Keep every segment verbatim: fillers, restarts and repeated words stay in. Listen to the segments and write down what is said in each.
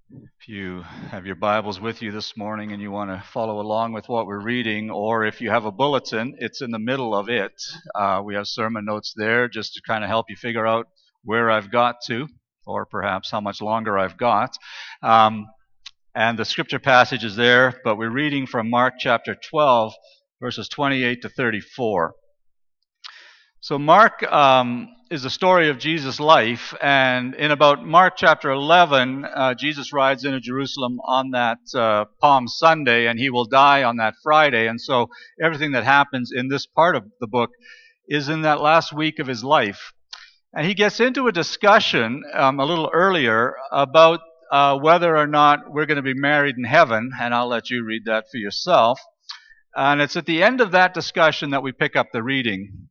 If you have your Bibles with you this morning and you want to follow along with what we're reading, or if you have a bulletin, it's in the middle of it. Uh, we have sermon notes there just to kind of help you figure out where I've got to, or perhaps how much longer I've got. Um, and the scripture passage is there, but we're reading from Mark chapter twelve, verses twenty-eight to thirty-four. So Mark um, is the story of Jesus' life, and in about Mark chapter eleven, uh, Jesus rides into Jerusalem on that uh, Palm Sunday, and he will die on that Friday. And so everything that happens in this part of the book is in that last week of his life. And he gets into a discussion um, a little earlier about uh, whether or not we're going to be married in heaven, and I'll let you read that for yourself. And it's at the end of that discussion that we pick up the reading.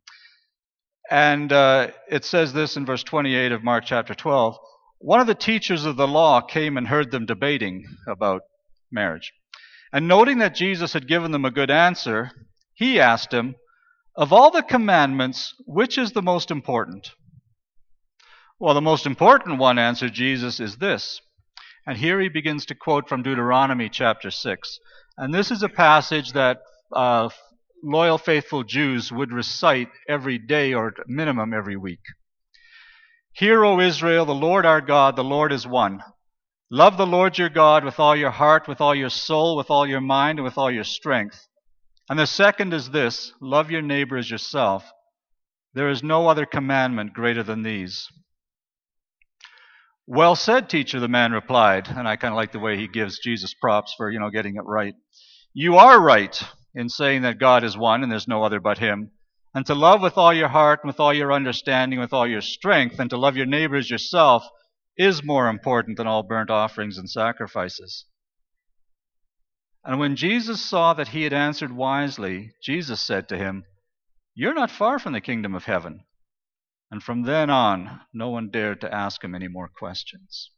And uh, it says this in verse twenty-eight of Mark chapter twelve. One of the teachers of the law came and heard them debating about marriage. And noting that Jesus had given them a good answer, he asked him, "Of all the commandments, which is the most important?" "Well, the most important one," answered Jesus, "is this." And here he begins to quote from Deuteronomy chapter six. And this is a passage that uh, loyal, faithful Jews would recite every day or at minimum every week. "Hear, O Israel, the Lord our God, the Lord is one. Love the Lord your God with all your heart, with all your soul, with all your mind, and with all your strength. And the second is this, love your neighbor as yourself. There is no other commandment greater than these." "Well said, teacher," the man replied. And I kind of like the way he gives Jesus props for, you know, getting it right. "You are right in saying that God is one and there's no other but him, and to love with all your heart and with all your understanding, with all your strength, and to love your neighbor as yourself is more important than all burnt offerings and sacrifices." And when Jesus saw that he had answered wisely, Jesus said to him, "You're not far from the kingdom of heaven." And from then on, no one dared to ask him any more questions.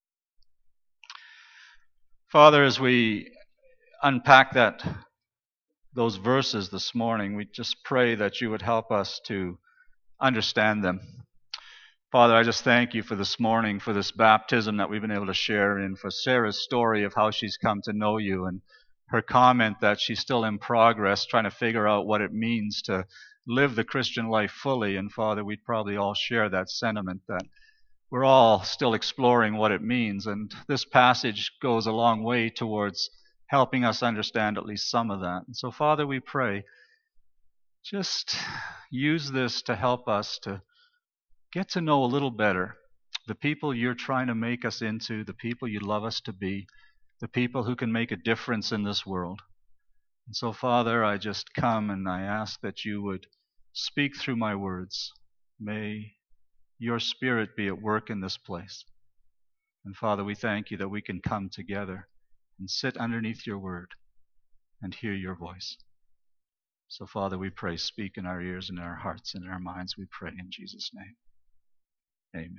Father, as we unpack that those verses this morning, we just pray that you would help us to understand them. Father, I just thank you for this morning, for this baptism that we've been able to share in, for Sarah's story of how she's come to know you, and her comment that she's still in progress trying to figure out what it means to live the Christian life fully. And Father, we'd probably all share that sentiment that we're all still exploring what it means, and this passage goes a long way towards helping us understand at least some of that. And so, Father, we pray, just use this to help us to get to know a little better the people you're trying to make us into, the people you love us to be, the people who can make a difference in this world. And so, Father, I just come and I ask that you would speak through my words. May your Spirit be at work in this place. And Father, we thank you that we can come together and sit underneath your word and hear your voice. So, Father, we pray, speak in our ears and in our hearts and in our minds, we pray in Jesus' name. Amen.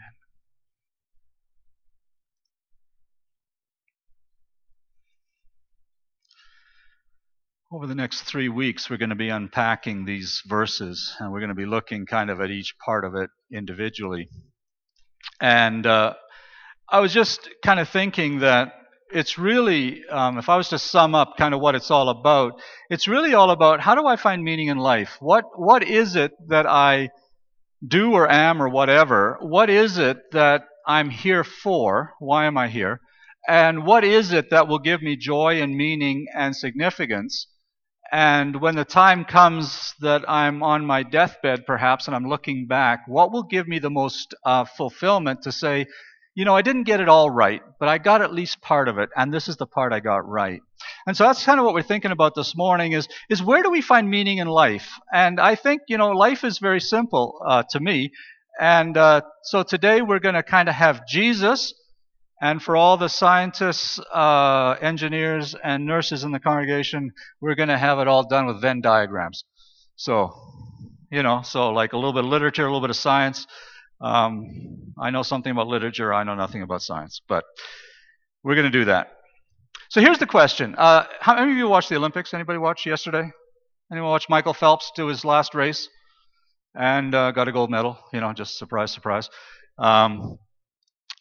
Over the next three weeks, we're going to be unpacking these verses, and we're going to be looking kind of at each part of it individually. And uh, I was just kind of thinking that it's really, um, if I was to sum up kind of what it's all about, it's really all about how do I find meaning in life? What What is it that I do or am or whatever? What is it that I'm here for? Why am I here? And what is it that will give me joy and meaning and significance? And when the time comes that I'm on my deathbed, perhaps, and I'm looking back, what will give me the most uh, fulfillment to say, you know, I didn't get it all right, but I got at least part of it, and this is the part I got right. And so that's kind of what we're thinking about this morning is, is where do we find meaning in life? And I think, you know, life is very simple uh, to me. And uh, so today we're going to kind of have Jesus, and for all the scientists, uh, engineers, and nurses in the congregation, we're going to have it all done with Venn diagrams. So, you know, so like a little bit of literature, a little bit of science. Um, I know something about literature. I know nothing about science, but we're going to do that. So here's the question. Uh, how many of you watched the Olympics? Anybody watch yesterday? Anyone watch Michael Phelps do his last race and uh, got a gold medal? You know, just surprise, surprise. Um,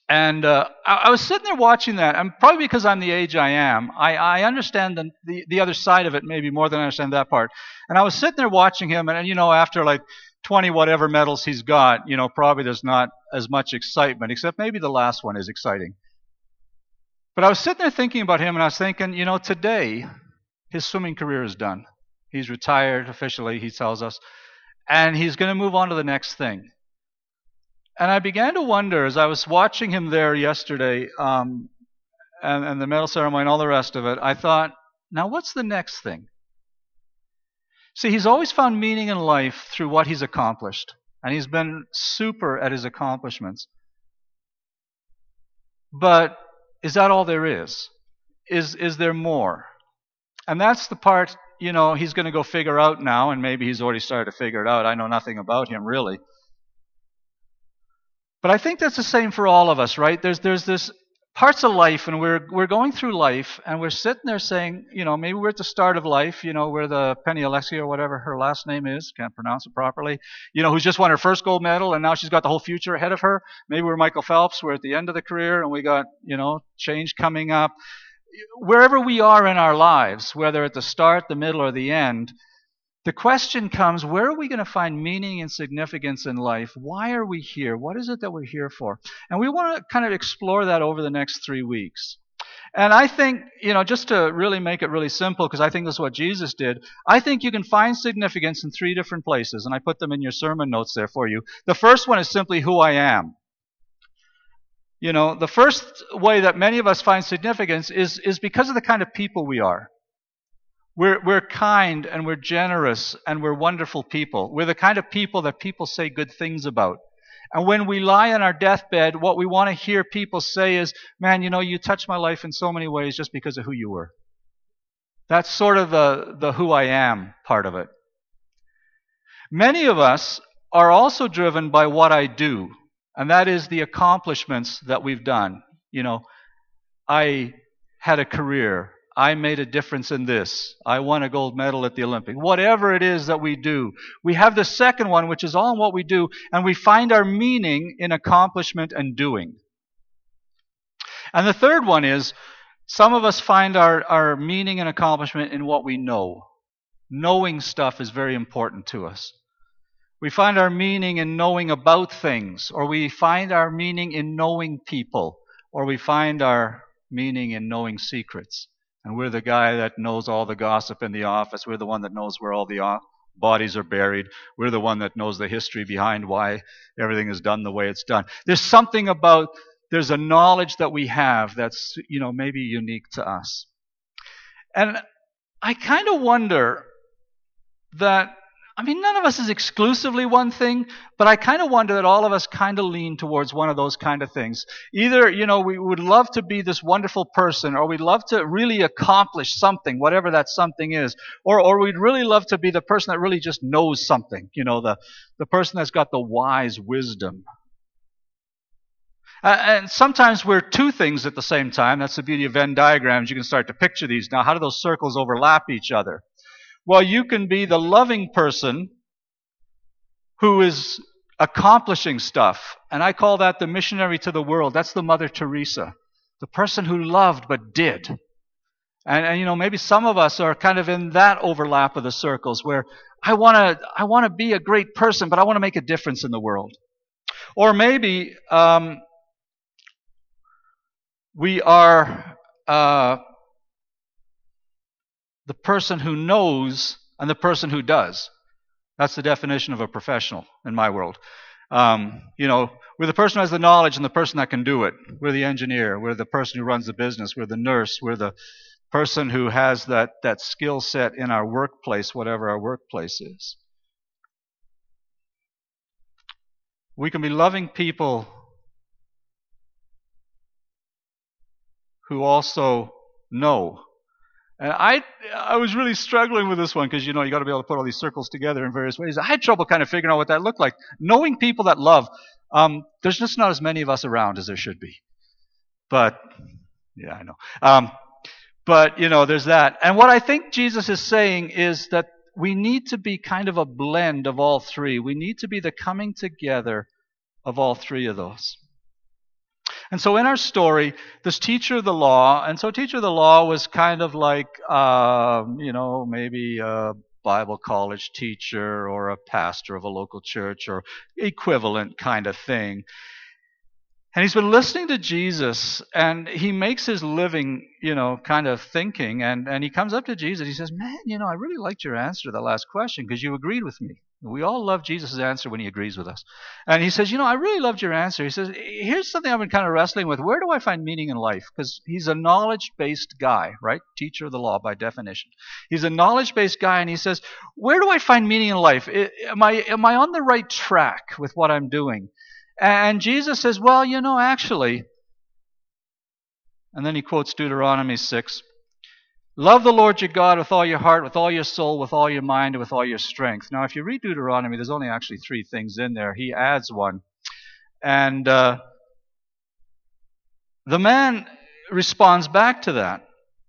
And uh, I, I was sitting there watching that, and probably because I'm the age I am, I, I understand the, the the other side of it maybe more than I understand that part. And I was sitting there watching him, and, and you know, after like twenty whatever medals he's got, you know, probably there's not as much excitement, except maybe the last one is exciting. But I was sitting there thinking about him, and I was thinking, you know, today his swimming career is done. He's retired officially, he tells us, and he's going to move on to the next thing. And I began to wonder, as I was watching him there yesterday, um, and, and the medal ceremony and all the rest of it, I thought, now what's the next thing? See, he's always found meaning in life through what he's accomplished. And he's been super at his accomplishments. But is that all there is? Is, is there more? And that's the part, you know, he's going to go figure out now, and maybe he's already started to figure it out. I know nothing about him, really. But I think that's the same for all of us, right? There's there's this parts of life, and we're we're going through life, and we're sitting there saying, you know, maybe we're at the start of life, you know, we're the Penny Alexia or whatever her last name is, can't pronounce it properly, you know, who's just won her first gold medal, and now she's got the whole future ahead of her. Maybe we're Michael Phelps, we're at the end of the career, and we got, you know, change coming up. Wherever we are in our lives, whether at the start, the middle, or the end, the question comes, where are we going to find meaning and significance in life? Why are we here? What is it that we're here for? And we want to kind of explore that over the next three weeks. And I think, you know, just to really make it really simple, because I think this is what Jesus did, I think you can find significance in three different places, and I put them in your sermon notes there for you. The first one is simply who I am. You know, the first way that many of us find significance is, is because of the kind of people we are. We're, we're kind and we're generous and we're wonderful people. We're the kind of people that people say good things about. And when we lie on our deathbed, what we want to hear people say is, man, you know, you touched my life in so many ways just because of who you were. That's sort of the, the who I am part of it. Many of us are also driven by what I do, and that is the accomplishments that we've done. You know, I had a career. I made a difference in this. I won a gold medal at the Olympics. Whatever it is that we do. We have the second one, which is all in what we do, and we find our meaning in accomplishment and doing. And the third one is, some of us find our, our meaning and accomplishment in what we know. Knowing stuff is very important to us. We find our meaning in knowing about things, or we find our meaning in knowing people, or we find our meaning in knowing secrets. And we're the guy that knows all the gossip in the office. We're the one that knows where all the bodies are buried. We're the one that knows the history behind why everything is done the way it's done. There's something about, there's a knowledge that we have that's, you know, maybe unique to us. And I kind of wonder that, I mean, none of us is exclusively one thing, but I kind of wonder that all of us kind of lean towards one of those kind of things. Either, you know, we would love to be this wonderful person, or we'd love to really accomplish something, whatever that something is, or or we'd really love to be the person that really just knows something, you know, the, the person that's got the wise wisdom. Uh, and sometimes we're two things at the same time. That's the beauty of Venn diagrams. You can start to picture these. Now, how do those circles overlap each other? Well, you can be the loving person who is accomplishing stuff. And I call that the missionary to the world. That's the Mother Teresa. The person who loved but did. And, and you know, maybe some of us are kind of in that overlap of the circles where I want to I want to be a great person, but I want to make a difference in the world. Or maybe um, we are Uh, the person who knows and the person who does. That's the definition of a professional in my world. Um, you know, we're the person who has the knowledge and the person that can do it. We're the engineer. We're the person who runs the business. We're the nurse. We're the person who has that, that skill set in our workplace, whatever our workplace is. We can be loving people who also know. And I I was really struggling with this one because, you know, you got to be able to put all these circles together in various ways. I had trouble kind of figuring out what that looked like. Knowing people that love, um, there's just not as many of us around as there should be. But, yeah, I know. Um, but, you know, there's that. And what I think Jesus is saying is that we need to be kind of a blend of all three. We need to be the coming together of all three of those. And so in our story, this teacher of the law, and so teacher of the law was kind of like, um, you know, maybe a Bible college teacher or a pastor of a local church or equivalent kind of thing. And he's been listening to Jesus, and he makes his living, you know, kind of thinking, and, and he comes up to Jesus. He says, man, you know, I really liked your answer to that last question because you agreed with me. We all love Jesus' answer when he agrees with us. And he says, you know, I really loved your answer. He says, here's something I've been kind of wrestling with. Where do I find meaning in life? Because he's a knowledge-based guy, right? Teacher of the law by definition. He's a knowledge-based guy, and he says, where do I find meaning in life? Am I, am I on the right track with what I'm doing? And Jesus says, well, you know, actually, and then he quotes Deuteronomy six, love the Lord your God with all your heart, with all your soul, with all your mind, and with all your strength. Now, if you read Deuteronomy, there's only actually three things in there. He adds one. And uh, the man responds back to that.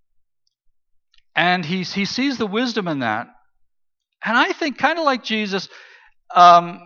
And he, he sees the wisdom in that. And I think, kind of like Jesus, um,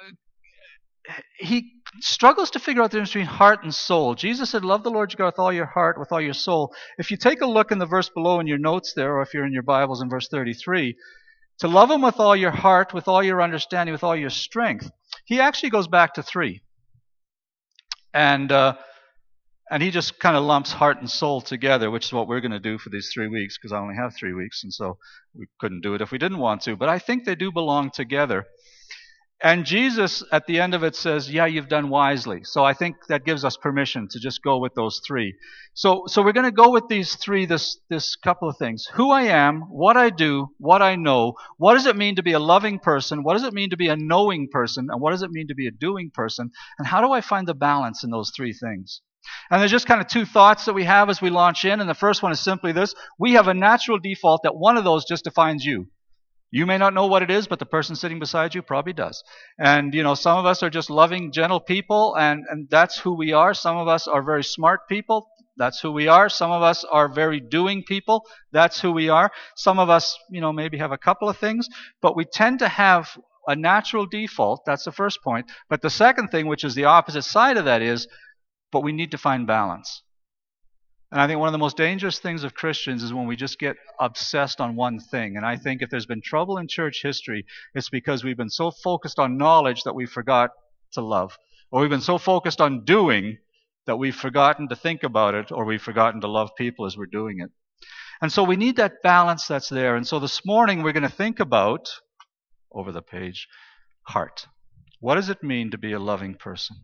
he struggles to figure out the difference between heart and soul. Jesus said, love the Lord your God with all your heart, with all your soul. If you take a look in the verse below in your notes there, or if you're in your Bibles in verse thirty-three, to love him with all your heart, with all your understanding, with all your strength, he actually goes back to three. And uh, and he just kind of lumps heart and soul together, which is what we're going to do for these three weeks, because I only have three weeks, and so we couldn't do it if we didn't want to. But I think they do belong together. And Jesus, at the end of it, says, yeah, you've done wisely. So I think that gives us permission to just go with those three. So so we're going to go with these three, this, this couple of things. Who I am, what I do, what I know. What does it mean to be a loving person? What does it mean to be a knowing person? And what does it mean to be a doing person? And how do I find the balance in those three things? And there's just kind of two thoughts that we have as we launch in. And the first one is simply this. We have a natural default that one of those just defines you. You may not know what it is, but the person sitting beside you probably does. And, you know, some of us are just loving, gentle people, and, and that's who we are. Some of us are very smart people. That's who we are. Some of us are very doing people. That's who we are. Some of us, you know, maybe have a couple of things, but we tend to have a natural default. That's the first point. But the second thing, which is the opposite side of that, is, but we need to find balance. And I think one of the most dangerous things of Christians is when we just get obsessed on one thing. And I think if there's been trouble in church history, it's because we've been so focused on knowledge that we forgot to love. Or we've been so focused on doing that we've forgotten to think about it, or we've forgotten to love people as we're doing it. And so we need that balance that's there. And so this morning we're going to think about, over the page, heart. What does it mean to be a loving person?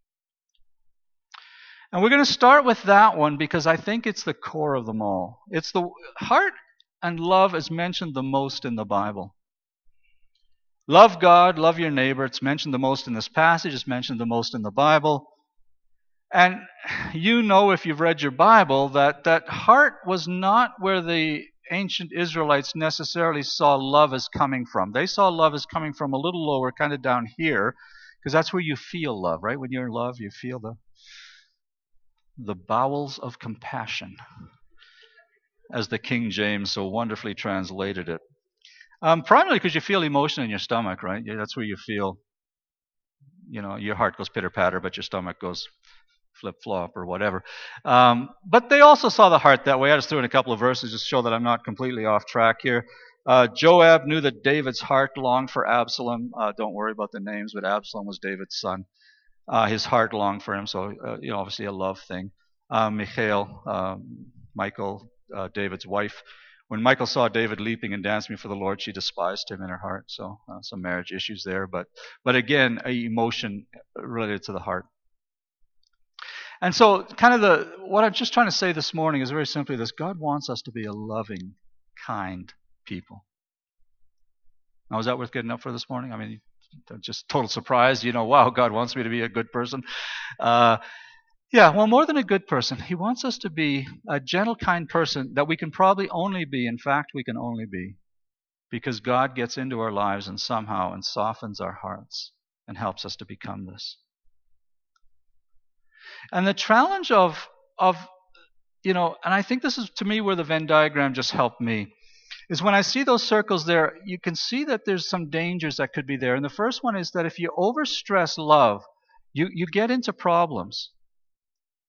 And we're going to start with that one because I think it's the core of them all. It's the heart and love is mentioned the most in the Bible. Love God, love your neighbor. It's mentioned the most in this passage. It's mentioned the most in the Bible. And you know, if you've read your Bible, that that heart was not where the ancient Israelites necessarily saw love as coming from. They saw love as coming from a little lower, kind of down here, because that's where you feel love, right? When you're in love, you feel the the bowels of compassion, as the King James so wonderfully translated it. Um, primarily because you feel emotion in your stomach, right? Yeah, that's where you feel, you know, your heart goes pitter-patter, but your stomach goes flip-flop or whatever. Um, but they also saw the heart that way. I just threw in a couple of verses just to show that I'm not completely off track here. Uh, Joab knew that David's heart longed for Absalom. Uh, don't worry about the names, but Absalom was David's son. Uh, his heart longed for him, so uh, you know, obviously a love thing. Uh, Michal, um, Michal, uh, David's wife, when Michal saw David leaping and dancing before the Lord, she despised him in her heart. So uh, some marriage issues there, but but again, a emotion related to the heart. And so, kind of the what I'm just trying to say this morning is very simply this: God wants us to be a loving, kind people. Now, is that worth getting up for this morning? I mean, just total surprise, you know, wow, God wants me to be a good person. Uh, yeah, well, more than a good person, He wants us to be a gentle, kind person that we can probably only be, in fact, we can only be, because God gets into our lives and somehow and softens our hearts and helps us to become this. And the challenge of, of, you know, and I think this is to me where the Venn diagram just helped me, is when I see those circles there, you can see that there's some dangers that could be there. And the first one is that if you overstress love, you, you get into problems.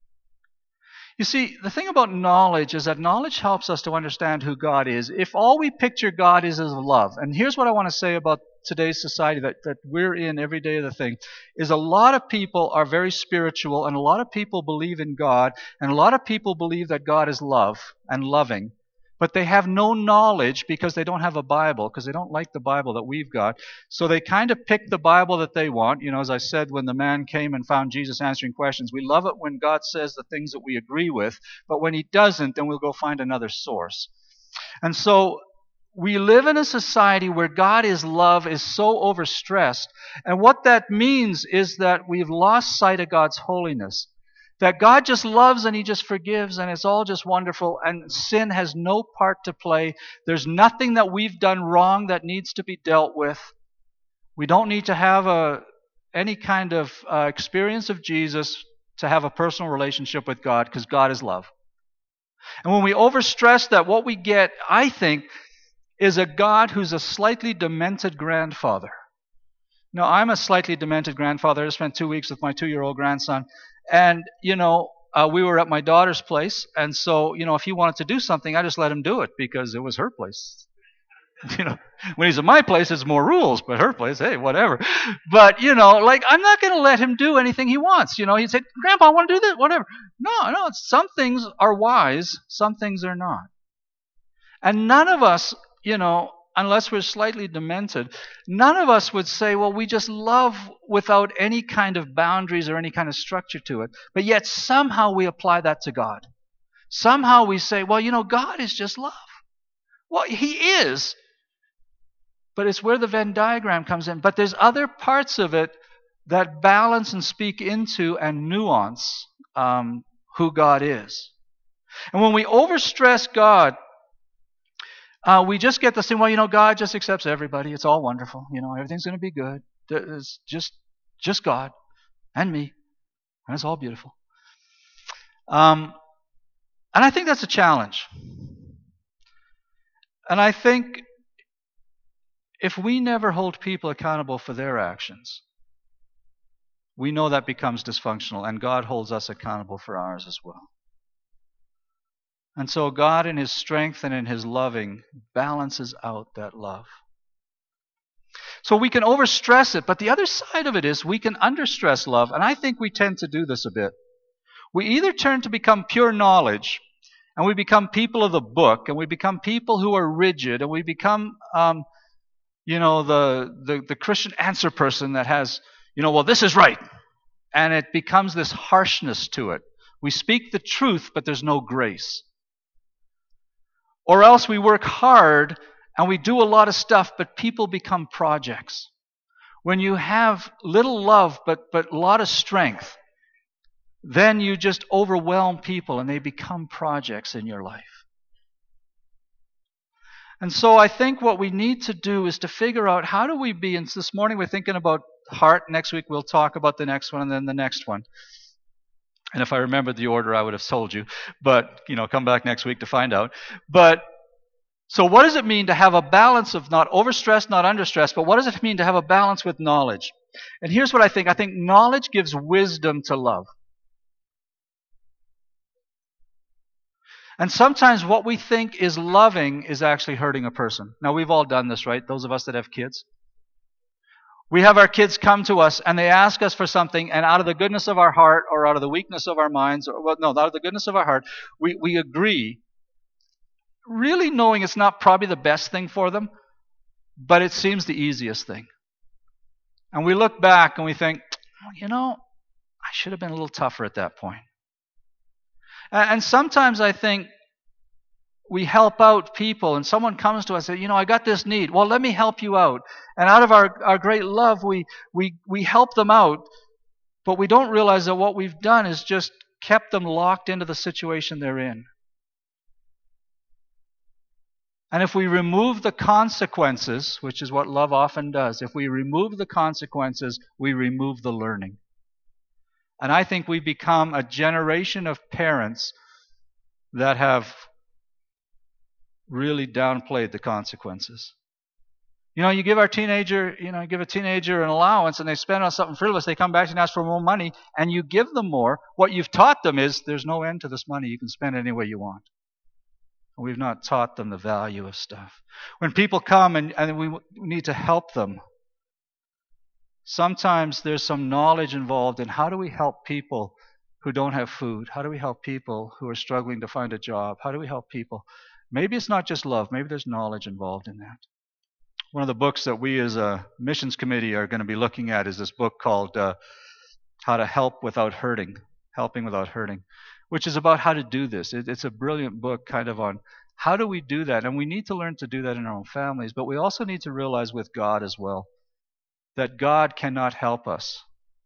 You see, the thing about knowledge is that knowledge helps us to understand who God is. If all we picture God is as love, and here's what I want to say about today's society that, that we're in every day of the thing, is a lot of people are very spiritual, and a lot of people believe in God, and a lot of people believe that God is love and loving. But they have no knowledge because they don't have a Bible, because they don't like the Bible that we've got. So they kind of pick the Bible that they want. You know, as I said, when the man came and found Jesus answering questions, we love it when God says the things that we agree with, but when he doesn't, then we'll go find another source. And so we live in a society where God is love is so overstressed. And what that means is that we've lost sight of God's holiness. That God just loves and he just forgives and it's all just wonderful and sin has no part to play. There's nothing that we've done wrong that needs to be dealt with. We don't need to have a any kind of uh, experience of Jesus to have a personal relationship with God, because God is love. And when we overstress that, what we get, I think, is a God who's a slightly demented grandfather. Now, I'm a slightly demented grandfather. I spent two weeks with my two-year-old grandson. And, you know, uh, we were at my daughter's place. And so, you know, if he wanted to do something, I just let him do it because it was her place. You know, when he's at my place, it's more rules. But her place, hey, whatever. But, you know, like, I'm not going to let him do anything he wants. You know, he'd say, Grandpa, I want to do this, whatever. No, no, some things are wise. Some things are not. And none of us, you know, unless we're slightly demented, none of us would say, well, we just love without any kind of boundaries or any kind of structure to it. But yet somehow we apply that to God. Somehow we say, well, you know, God is just love. Well, he is. But it's where the Venn diagram comes in. But there's other parts of it that balance and speak into and nuance um, who God is. And when we overstress God, Uh, we just get the thing, well, you know, God just accepts everybody. It's all wonderful. You know, everything's going to be good. It's just, just God and me. And it's all beautiful. Um, and I think that's a challenge. And I think if we never hold people accountable for their actions, we know that becomes dysfunctional. And God holds us accountable for ours as well. And so God in his strength and in his loving balances out that love. So we can overstress it, but the other side of it is we can understress love, and I think we tend to do this a bit. We either turn to become pure knowledge, and we become people of the book, and we become people who are rigid, and we become, um, you know, the, the, the Christian answer person that has, you know, well, this is right. And it becomes this harshness to it. We speak the truth, but there's no grace. Or else we work hard and we do a lot of stuff, but people become projects. When you have little love but, but a lot of strength, then you just overwhelm people and they become projects in your life. And so I think what we need to do is to figure out how do we be, and this morning we're thinking about heart, next week we'll talk about the next one and then the next one. And if I remembered the order, I would have told you. But, you know, come back next week to find out. But, so what does it mean to have a balance of not overstressed, not understressed, but what does it mean to have a balance with knowledge? And here's what I think. I think knowledge gives wisdom to love. And sometimes what we think is loving is actually hurting a person. Now, we've all done this, right? Those of us that have kids. We have our kids come to us and they ask us for something, and out of the goodness of our heart or out of the weakness of our minds, or well, no, out of the goodness of our heart, we, we agree, really knowing it's not probably the best thing for them, but it seems the easiest thing. And we look back and we think, well, you know, I should have been a little tougher at that point. And, and sometimes I think we help out people and someone comes to us and says, you know, I got this need. Well, let me help you out. And out of our, our great love, we, we, we help them out. But we don't realize that what we've done is just kept them locked into the situation they're in. And if we remove the consequences, which is what love often does, if we remove the consequences, we remove the learning. And I think we become a generation of parents that have really downplayed the consequences. You know, you give our teenager, you know, you give a teenager an allowance and they spend on something frivolous, they come back and ask for more money, and you give them more. What you've taught them is there's no end to this money. You can spend it any way you want. We've not taught them the value of stuff. When people come and, and we need to help them, sometimes there's some knowledge involved in how do we help people who don't have food? How do we help people who are struggling to find a job? How do we help people? Maybe it's not just love. Maybe there's knowledge involved in that. One of the books that we as a missions committee are going to be looking at is this book called uh, How to Help Without Hurting, Helping Without Hurting, which is about how to do this. It, it's a brilliant book kind of on how do we do that. And we need to learn to do that in our own families, but we also need to realize with God as well that God cannot help us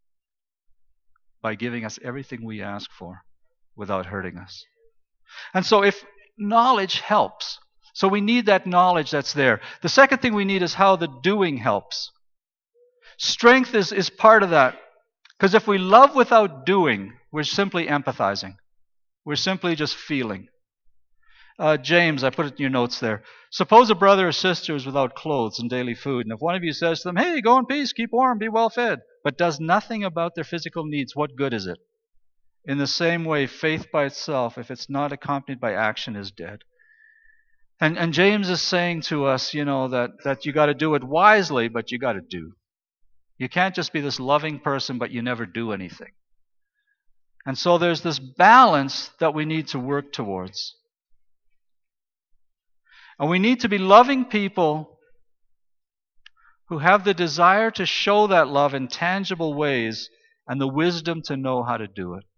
by giving us everything we ask for without hurting us. And so if knowledge helps, so we need that knowledge that's there. The second thing we need is how the doing helps. Strength is, is part of that. Because if we love without doing, we're simply empathizing. We're simply just feeling. Uh, James, I put it in your notes there. Suppose a brother or sister is without clothes and daily food, and if one of you says to them, hey, go in peace, keep warm, be well fed, but does nothing about their physical needs, what good is it? In the same way, faith by itself, if it's not accompanied by action, is dead. And, and James is saying to us, you know, that, that you got to do it wisely, but you got to do. You can't just be this loving person, but you never do anything. And so there's this balance that we need to work towards. And we need to be loving people who have the desire to show that love in tangible ways and the wisdom to know how to do it.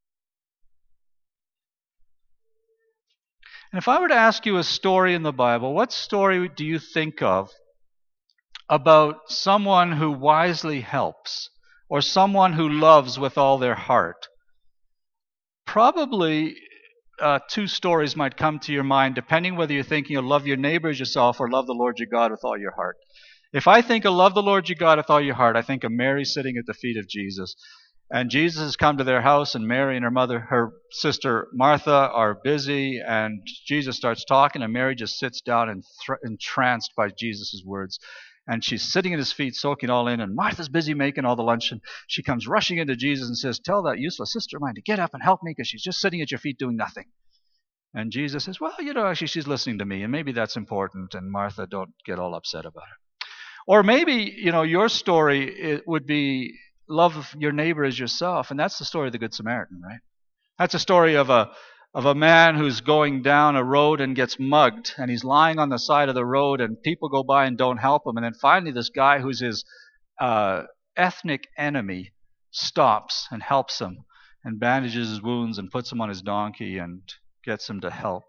And if I were to ask you a story in the Bible, what story do you think of about someone who wisely helps or someone who loves with all their heart? Probably uh, two stories might come to your mind, depending whether you're thinking of love your neighbor as yourself or love the Lord your God with all your heart. If I think of love the Lord your God with all your heart, I think of Mary sitting at the feet of Jesus. And Jesus has come to their house, and Mary and her mother, her sister Martha, are busy, and Jesus starts talking, and Mary just sits down and th- entranced by Jesus' words. And she's sitting at his feet, soaking all in, and Martha's busy making all the lunch, and she comes rushing into Jesus and says, tell that useless sister of mine to get up and help me, because she's just sitting at your feet doing nothing. And Jesus says, well, you know, actually she's listening to me, and maybe that's important, and Martha, don't get all upset about it. Or maybe, you know, your story it would be love your neighbor as yourself, and that's the story of the Good Samaritan, right? That's a story of a of a man who's going down a road and gets mugged, and he's lying on the side of the road, and people go by and don't help him, and then finally this guy who's his uh, ethnic enemy stops and helps him and bandages his wounds and puts him on his donkey and gets him to help.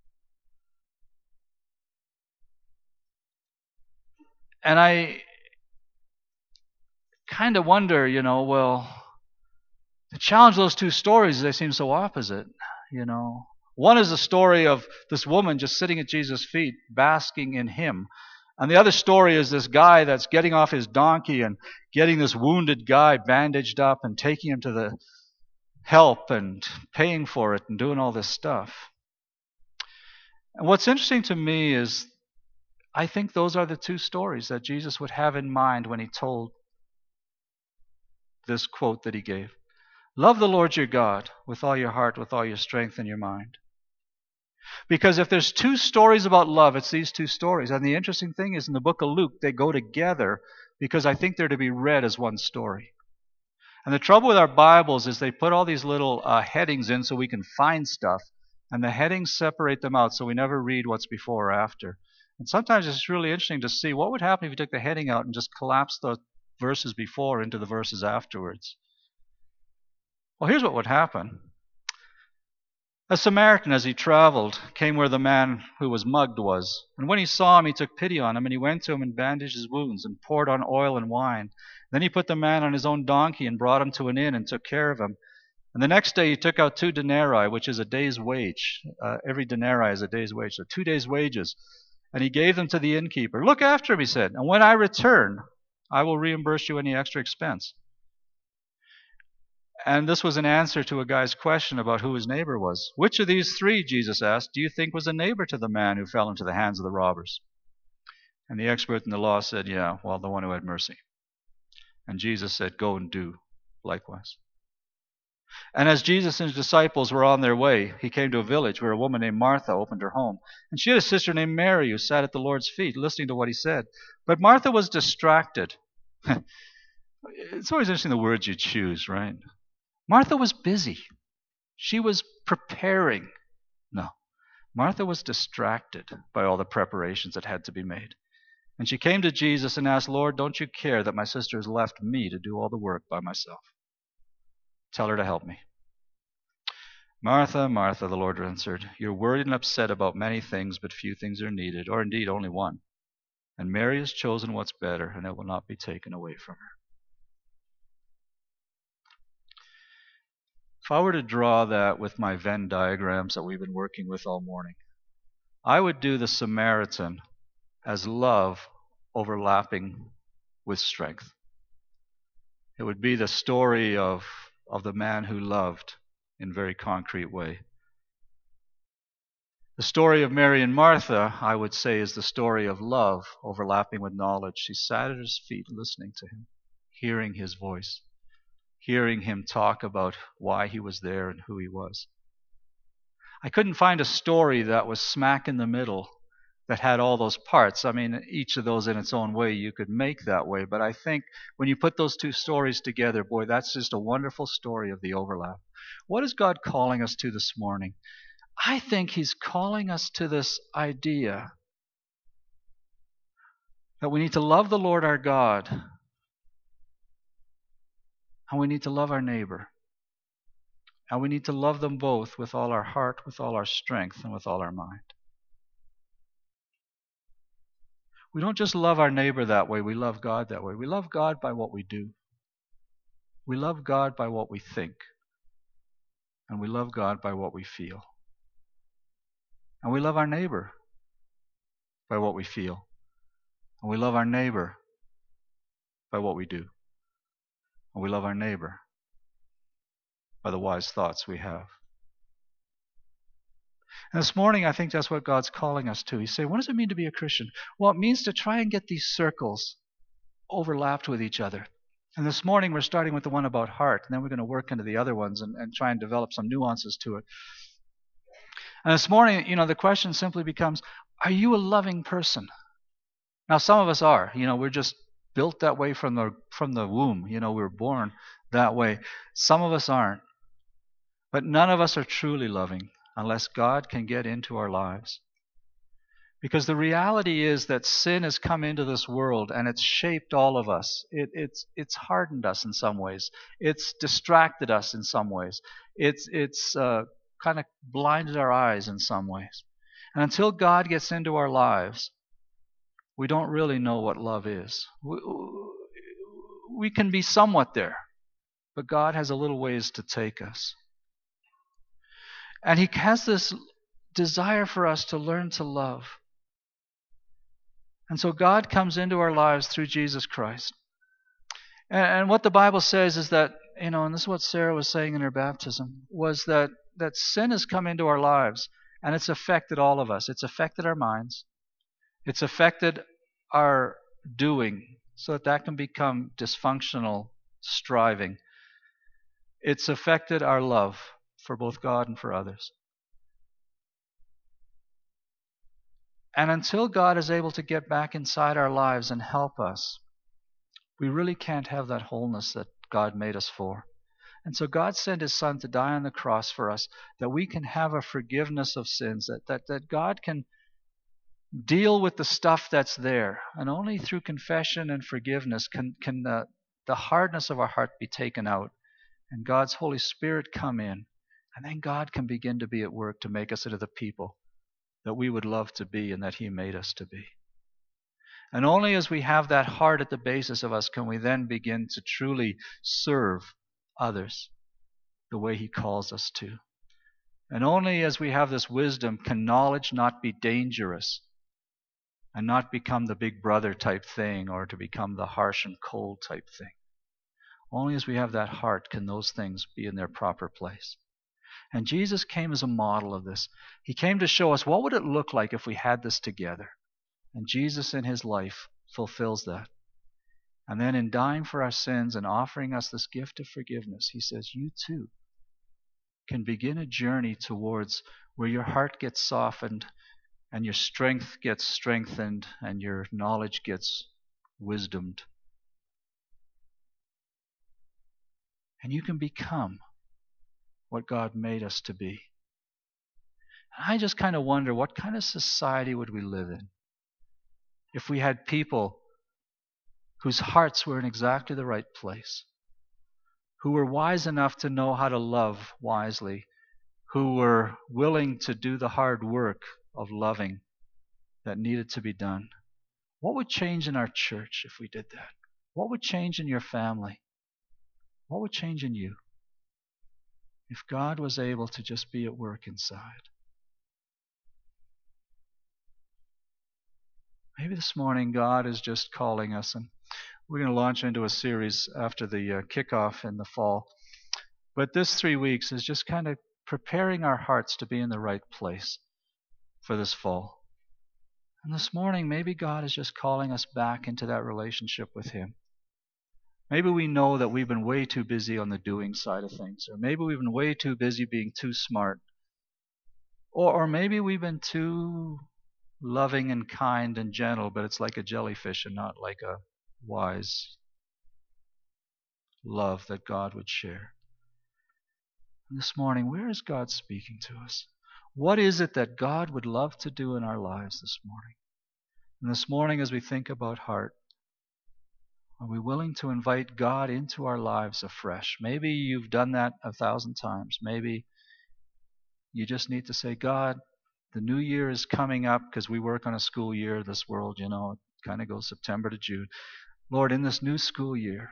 And I kind of wonder, you know, well, to challenge those two stories, they seem so opposite, you know. One is the story of this woman just sitting at Jesus' feet, basking in him. And the other story is this guy that's getting off his donkey and getting this wounded guy bandaged up and taking him to the help and paying for it and doing all this stuff. And what's interesting to me is I think those are the two stories that Jesus would have in mind when he told this quote that he gave. Love the Lord your God with all your heart, with all your strength and your mind. Because if there's two stories about love, it's these two stories. And the interesting thing is in the book of Luke, they go together because I think they're to be read as one story. And the trouble with our Bibles is they put all these little uh, headings in so we can find stuff. And the headings separate them out so we never read what's before or after. And sometimes it's really interesting to see what would happen if you took the heading out and just collapsed the verses before into the verses afterwards. Well, here's what would happen. A Samaritan, as he traveled, came where the man who was mugged was. And when he saw him, he took pity on him, and he went to him and bandaged his wounds and poured on oil and wine. Then he put the man on his own donkey and brought him to an inn and took care of him. And the next day he took out two denarii, which is a day's wage. Uh, every denarii is a day's wage, so two days' wages. And he gave them to the innkeeper. Look after him, he said, and when I return, I will reimburse you any extra expense. And this was an answer to a guy's question about who his neighbor was. Which of these three, Jesus asked, do you think was a neighbor to the man who fell into the hands of the robbers? And the expert in the law said, yeah, well, the one who had mercy. And Jesus said, go and do likewise. And as Jesus and his disciples were on their way, he came to a village where a woman named Martha opened her home. And she had a sister named Mary who sat at the Lord's feet listening to what he said. But Martha was distracted. It's always interesting the words you choose, right? Martha was busy. She was preparing. No. Martha was distracted by all the preparations that had to be made. And she came to Jesus and asked, Lord, don't you care that my sister has left me to do all the work by myself? Tell her to help me. Martha, Martha, the Lord answered, you're worried and upset about many things, but few things are needed, or indeed only one. And Mary has chosen what's better, and it will not be taken away from her. If I were to draw that with my Venn diagrams that we've been working with all morning, I would do the Samaritan as love overlapping with strength. It would be the story of, of the man who loved in a very concrete way. The story of Mary and Martha, I would say, is the story of love overlapping with knowledge. She sat at his feet listening to him, hearing his voice, hearing him talk about why he was there and who he was. I couldn't find a story that was smack in the middle that had all those parts. I mean, each of those in its own way you could make that way. But I think when you put those two stories together, boy, that's just a wonderful story of the overlap. What is God calling us to this morning? I think he's calling us to this idea that we need to love the Lord our God and we need to love our neighbor. And we need to love them both with all our heart, with all our strength, and with all our mind. We don't just love our neighbor that way, we love God that way. We love God by what we do. We love God by what we think. And we love God by what we feel. And we love our neighbor by what we feel. And we love our neighbor by what we do. And we love our neighbor by the wise thoughts we have. And this morning, I think that's what God's calling us to. He's saying, what does it mean to be a Christian? Well, it means to try and get these circles overlapped with each other. And this morning, we're starting with the one about heart, and then we're going to work into the other ones and, and try and develop some nuances to it. And this morning, you know, the question simply becomes, are you a loving person? Now, some of us are. You know, we're just built that way from the from the womb. You know, we were born that way. Some of us aren't. But none of us are truly loving unless God can get into our lives. Because the reality is that sin has come into this world and it's shaped all of us. It, it's it's hardened us in some ways. It's distracted us in some ways. It's it's uh, kind of blinded our eyes in some ways. And until God gets into our lives, we don't really know what love is. We, we can be somewhat there, but God has a little ways to take us. And he has this desire for us to learn to love. And so God comes into our lives through Jesus Christ. And, and what the Bible says is that, you know, and this is what Sarah was saying in her baptism, was that, that sin has come into our lives and it's affected all of us. It's affected our minds. It's affected our doing so that that can become dysfunctional striving. It's affected our love for both God and for others. And until God is able to get back inside our lives and help us, we really can't have that wholeness that God made us for. And so God sent his Son to die on the cross for us, that we can have a forgiveness of sins, that, that, that God can deal with the stuff that's there. And only through confession and forgiveness can, can the, the hardness of our heart be taken out and God's Holy Spirit come in. And then God can begin to be at work to make us into the people that we would love to be and that he made us to be. And only as we have that heart at the basis of us can we then begin to truly serve others the way he calls us to. And only as we have this wisdom can knowledge not be dangerous and not become the big brother type thing or to become the harsh and cold type thing. Only as we have that heart can those things be in their proper place. And Jesus came as a model of this. He came to show us what would it look like if we had this together. And Jesus in his life fulfills that. And then in dying for our sins and offering us this gift of forgiveness, he says, you too can begin a journey towards where your heart gets softened and your strength gets strengthened and your knowledge gets wisdomed. And you can become what God made us to be. And I just kind of wonder, what kind of society would we live in if we had people whose hearts were in exactly the right place, who were wise enough to know how to love wisely, who were willing to do the hard work of loving that needed to be done? What would change in our church if we did that? What would change in your family? What would change in you if God was able to just be at work inside? Maybe this morning God is just calling us, and we're going to launch into a series after the uh, kickoff in the fall. But this three weeks is just kind of preparing our hearts to be in the right place for this fall. And this morning, maybe God is just calling us back into that relationship with Him. Maybe we know that we've been way too busy on the doing side of things, or maybe we've been way too busy being too smart, or, or maybe we've been too loving and kind and gentle, but it's like a jellyfish and not like a wise love that God would share. And this morning, where is God speaking to us? What is it that God would love to do in our lives this morning? And this morning, as we think about heart, are we willing to invite God into our lives afresh? Maybe you've done that a thousand times. Maybe you just need to say, God, the new year is coming up, because we work on a school year, this world, you know, it kind of goes September to June. Lord, in this new school year,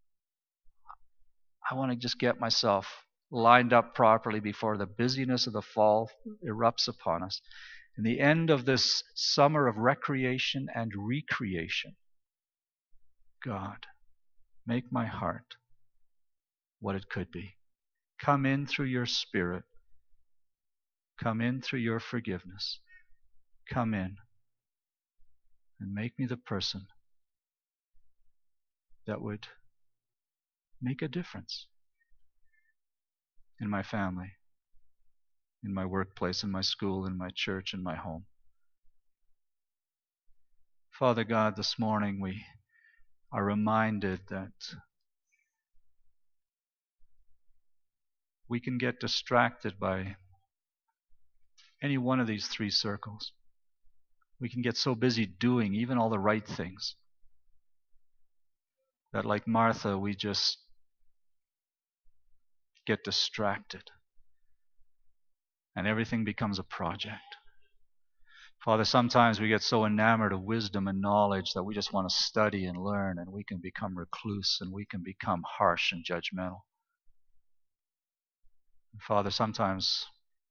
I want to just get myself lined up properly before the busyness of the fall erupts upon us. In the end of this summer of recreation and recreation, God, make my heart what it could be. Come in through your Spirit. Come in through your forgiveness. Come in and make me the person that would make a difference in my family, in my workplace, in my school, in my church, in my home. Father God, this morning we are reminded that we can get distracted by any one of these three circles. We can get so busy doing even all the right things that, like Martha, we just get distracted and everything becomes a project. Father, sometimes we get so enamored of wisdom and knowledge that we just want to study and learn, and we can become recluse and we can become harsh and judgmental. And Father, sometimes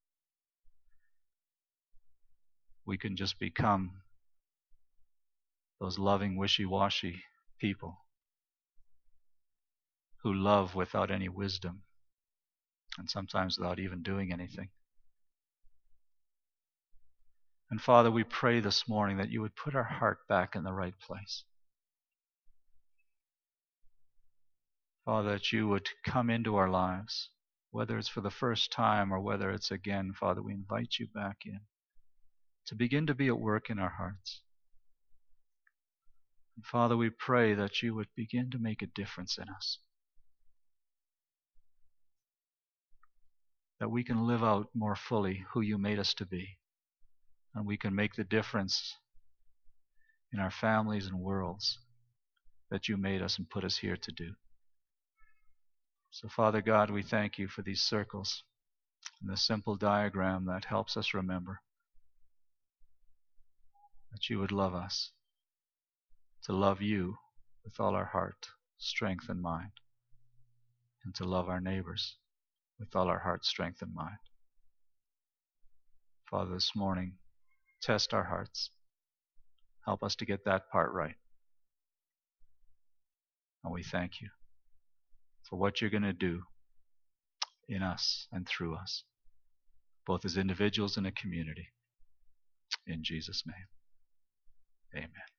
we can just become those loving, wishy-washy people who love without any wisdom, and sometimes without even doing anything. And Father, we pray this morning that you would put our heart back in the right place. Father, that you would come into our lives, whether it's for the first time or whether it's again. Father, we invite you back in to begin to be at work in our hearts. And Father, we pray that you would begin to make a difference in us, that we can live out more fully who you made us to be, and we can make the difference in our families and worlds that you made us and put us here to do. So, Father God, we thank you for these circles and this simple diagram that helps us remember that you would love us, to love you with all our heart, strength, and mind, and to love our neighbors with all our heart, strength, and mind. Father, this morning, test our hearts. Help us to get that part right. And we thank you for what you're going to do in us and through us, both as individuals and a community. In Jesus' name. Amen.